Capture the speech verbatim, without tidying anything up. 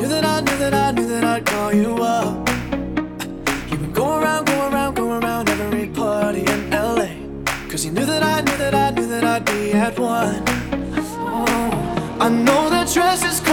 knew that I knew that I knew that I'd call you up. You've been going around, going around, going around every party in L A. Cause you knew that I knew that I knew that I'd be at one. Oh, I know that dress is